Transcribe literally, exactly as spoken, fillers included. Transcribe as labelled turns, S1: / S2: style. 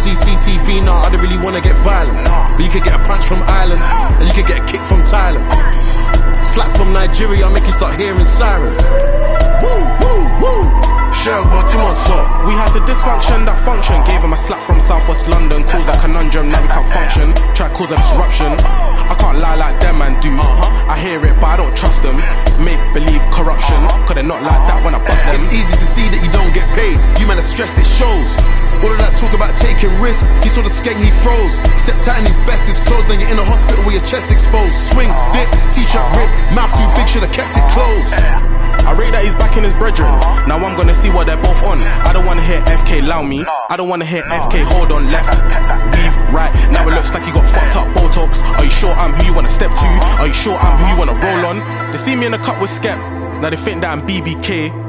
S1: C C T V, nah, I don't really wanna get violent. But you could get a punch from Ireland, and you could get a kick from Thailand. Slap from Nigeria, make you start hearing sirens. Woo, woo, woo. Shell, but two months up.
S2: We had a dysfunction that function. Gave him a slap from Southwest London. Caused a conundrum, now we can't function. Try to cause a disruption. I can't lie like them man do. I hear it, but I don't trust them. It's make-believe corruption. Cause they're not like that when I butt them.
S1: It's easy to see that you don't get paid. You man are stressed, it shows. All of that talk about taking risks, he saw the skeng, he froze. Stepped out in his bestest clothes, then you're in a hospital with your chest exposed. Swing, dip, t-shirt rip, mouth too big, should've kept it closed.
S2: I rate that he's back in his brethren. Now I'm gonna see what they're both on. I don't wanna hear F K allow me. I don't wanna hear F K hold on left. Weave right. Now it looks like you got fucked up Botox. Are you sure I'm who you wanna step to? Are you sure I'm who you wanna roll on? They see me in the cut with Skep. Now they think that I'm B B K.